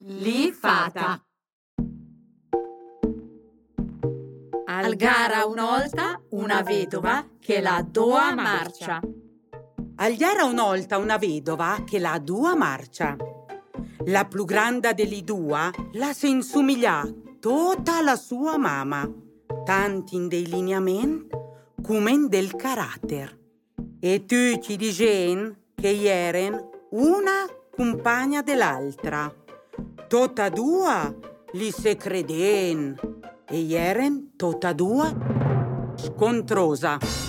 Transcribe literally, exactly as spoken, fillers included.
Li fata. Al gara un'olta una vedova che la dua marcia. Al gara un'olta una vedova che la dua marcia. La più grande delle due la si insomiglià tutta la sua mamma, tanto in dei lineamenti come in del carattere. E tutti dicevano che erano una compagna dell'altra. Tutta due li se credevano e erano tutta due scontrosa.